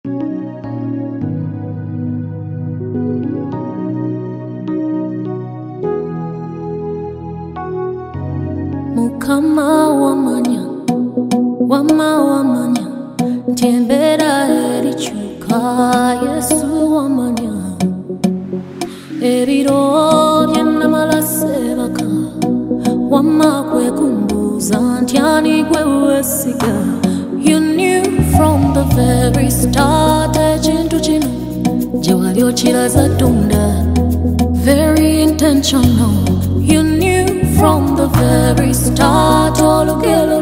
Mukama wamanya Ntembera erichuka Yesu wamanya Ebiro byenamala sebaka Wamma kwekumbuza ntyani gwe wesiga. You knew from the very start ekintu kino gye wali okiraza tunda. Very intentional. You knew from the very start olugero